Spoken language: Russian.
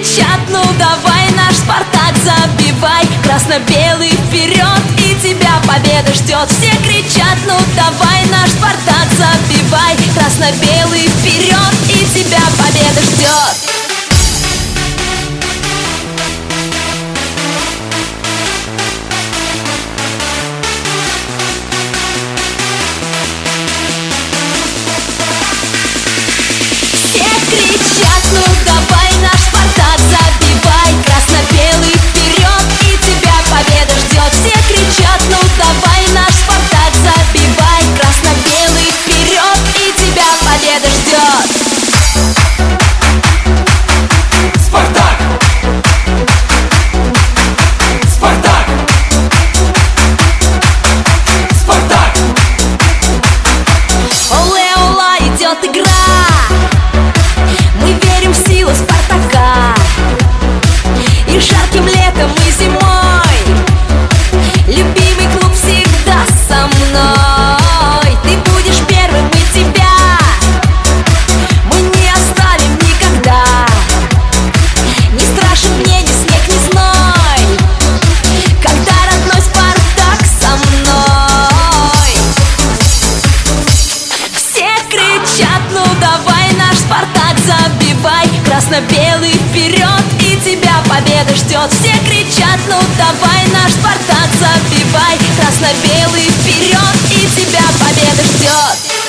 кричат: ну давай, наш Спартак, забивай! Красно-белый вперед, и тебя победа ждет. Все кричат: ну давай, наш Спартак, забивай! Красно-белый вперед, и тебя победа ждет. Кричат: ну давай, наш Спартак, забивай! Красно-белый вперед, и тебя победа ждет. Все кричат: ну давай, наш Спартак, забивай! Красно-белый вперед, и тебя победа ждет. Спартак! Спартак! Спартак! Оле-ола, идет игра! Мы верим в силу Спартака. И жарким летом, и зимой любимый клуб всегда со мной. Ты будешь первым, мы тебя, мы не оставим никогда. Не страшен мне ни снег, ни зной, когда родной Спартак со мной. Все кричат: ну давай, наш Спартак, забивай! Красно-белый вперед, и тебя победа ждет. Все кричат: ну давай, наш Спартак, забивай! Красно-белый вперед, и тебя победа ждет.